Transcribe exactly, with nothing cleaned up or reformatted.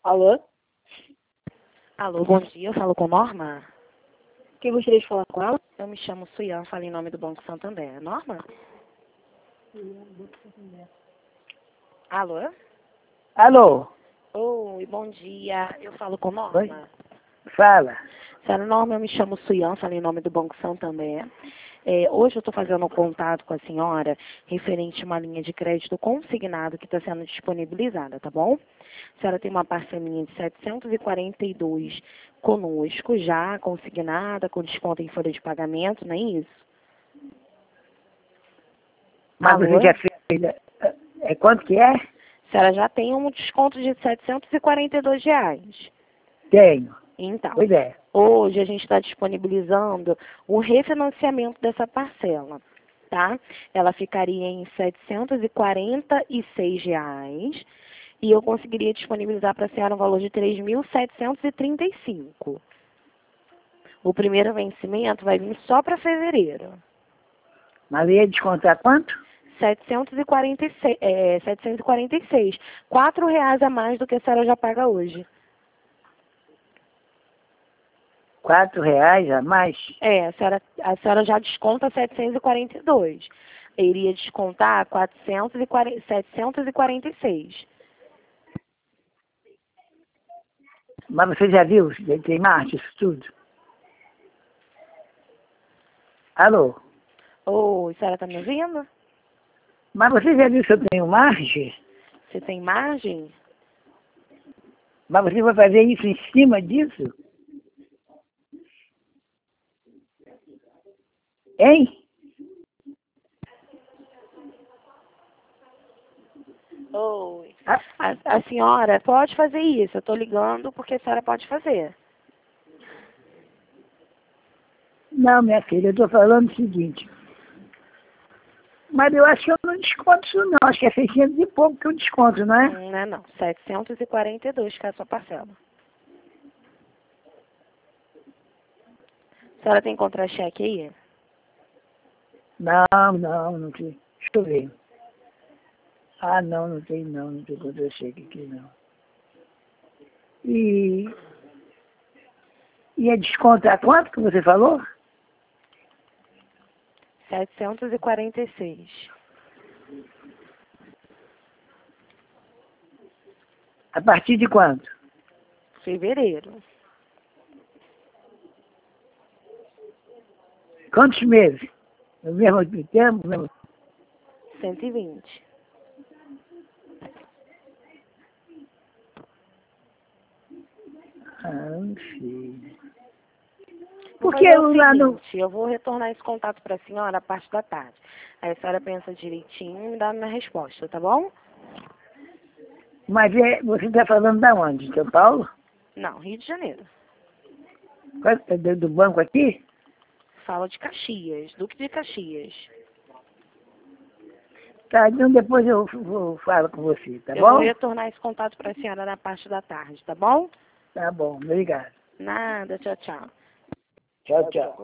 Alô? Alô, bom dia, eu falo com Norma? Quem gostaria de falar com ela? Eu me chamo Suyan, falo em nome do Banco Santander. Norma? Alô? Alô? Oi, bom dia, eu falo com Norma? Oi? Fala. Senhora Norma, eu me chamo Suyan, falo em nome do Banco Santander. É, hoje eu estou fazendo um contato com a senhora referente a uma linha de crédito consignado que está sendo disponibilizada, tá bom? A senhora tem uma parcelinha de setecentos e quarenta e dois conosco, já consignada, com desconto em folha de pagamento, não é isso? Mas Alô? você já fez... É, é quanto que é? A senhora já tem um desconto de setecentos e quarenta e dois reais. Tenho. Então, Pois é. hoje a gente está disponibilizando o refinanciamento dessa parcela, tá? Ela ficaria em setecentos e quarenta e seis reais e eu conseguiria disponibilizar para a senhora um valor de três mil setecentos e trinta e cinco. O primeiro vencimento vai vir só para fevereiro. Mas ia descontar quanto? setecentos e quarenta e seis, é, setecentos e quarenta e seis. quatro reais a mais do que a senhora já paga hoje. Quatro reais a mais? É, a senhora, a senhora já desconta setecentos e quarenta e dois. Iria descontar quatrocentos e quarenta, setecentos e quarenta e seis. Mas você já viu? Tem marcha, isso tudo? Alô? Oi, a senhora está me ouvindo? Mas você já viu se eu tenho margem? Você tem margem? Mas você vai fazer isso em cima disso? Hein? Oi. Ah, A, a senhora pode fazer isso. Eu estou ligando porque a senhora pode fazer. não, minha filha, eu estou falando o seguinte. Mas eu acho que eu não desconto isso não. Acho que é seiscentos e pouco que eu desconto, não é? Hum, Não é não. setecentos e quarenta e dois que é a sua parcela. A senhora tem contra-cheque aí? Não, não, não tem. Deixa eu ver. Ah, não, não tem não, não tem contra-cheque aqui não. E, e a desconto a quanto que você falou? setecentos e quarenta e seis. A partir de quanto? Fevereiro. Quantos meses? No mesmo tempo? No mesmo... cento e vinte. Ah, não sei. Vou Porque fazer o lá no... seguinte, eu vou retornar esse contato para a senhora a parte da tarde. Aí a senhora pensa direitinho e me dá a minha resposta, tá bom? Mas é, você está falando da onde? De São Paulo? Não, Rio de Janeiro. Qual- é Do do banco aqui? Fala de Caxias, Duque de Caxias. Tá, então depois eu vou falo com você, tá Eu vou bom? retornar esse contato para a senhora na parte da tarde, tá bom? Tá bom, obrigado. Nada, tchau, tchau. Tchau, tchau.